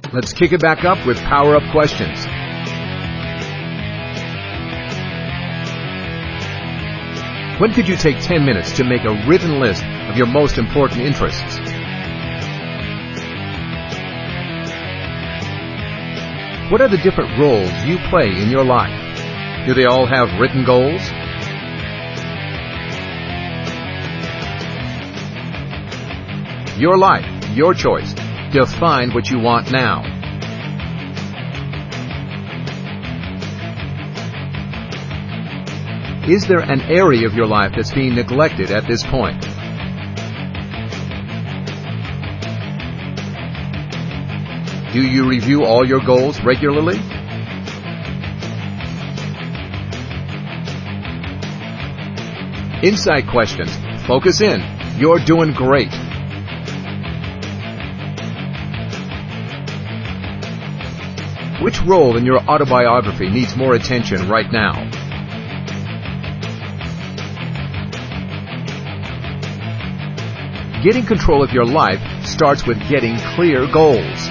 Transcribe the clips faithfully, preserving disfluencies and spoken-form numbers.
Let's kick it back up with power-up questions. When could you take ten minutes to make a written list of your most important interests? What are the different roles you play in your life? Do they all have written goals? Your life, your choice. Define what you want now. Is there an area of your life that's being neglected at this point? Do you review all your goals regularly? Insight questions. Focus in. You're doing great. Which role in your autobiography needs more attention right now? Getting control of your life starts with getting clear goals.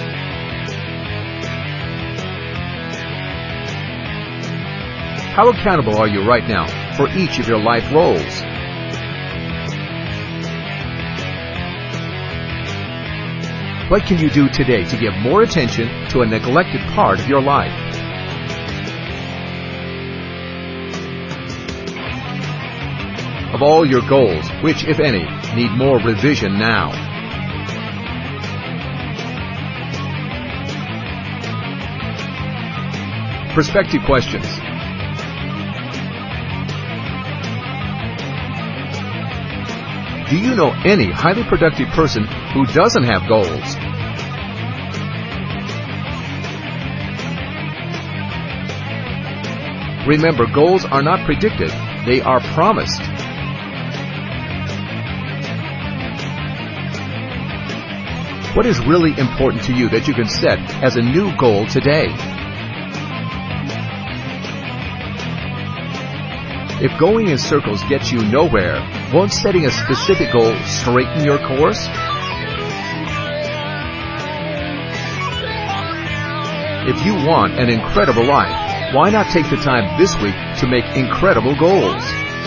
How accountable are you right now for each of your life roles? What can you do today to give more attention to a neglected part of your life? Of all your goals, which, if any, need more revision now? Perspective questions. Do you know any highly productive person who doesn't have goals? Remember, goals are not predicted, they are promised. What is really important to you that you can set as a new goal today? If going in circles gets you nowhere, won't setting a specific goal straighten your course? If you want an incredible life, why not take the time this week to make incredible goals?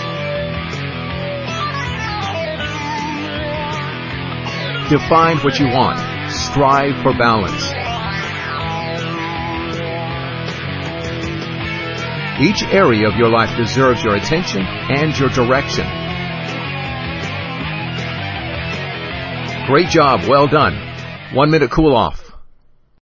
Define what you want. Strive for balance. Each area of your life deserves your attention and your direction. Great job, well done. One minute cool off.